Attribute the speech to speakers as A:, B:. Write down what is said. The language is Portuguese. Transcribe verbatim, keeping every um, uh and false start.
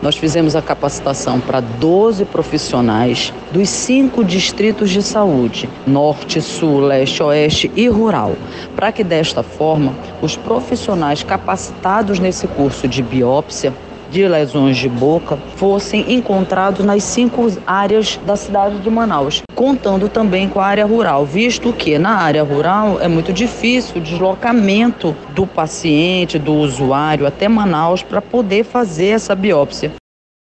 A: Nós fizemos a capacitação para doze profissionais dos cinco distritos de saúde, norte, sul, leste, oeste e rural, para que desta forma os profissionais capacitados nesse curso de biópsia de lesões de boca fossem encontrados nas cinco áreas da cidade de Manaus, contando também com a área rural, visto que na área rural é muito difícil o deslocamento do paciente, do usuário até Manaus para poder fazer essa biópsia.